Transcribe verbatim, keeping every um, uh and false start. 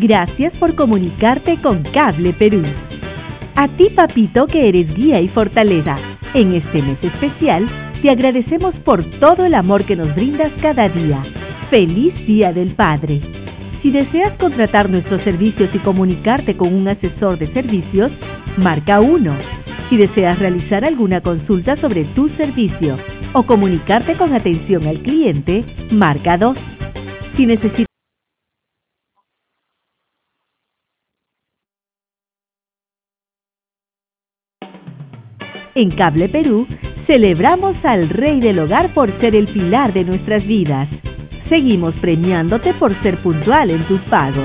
Gracias por comunicarte con Cable Perú. A ti, papito, que eres guía y fortaleza, en este mes especial, te agradecemos por todo el amor que nos brindas cada día. ¡Feliz Día del Padre! Si deseas contratar nuestros servicios y comunicarte con un asesor de servicios, marca uno. Si deseas realizar alguna consulta sobre tu servicio o comunicarte con atención al cliente, marca dos. Si necesitas En Cable Perú, celebramos al Rey del Hogar por ser el pilar de nuestras vidas. Seguimos premiándote por ser puntual en tus pagos.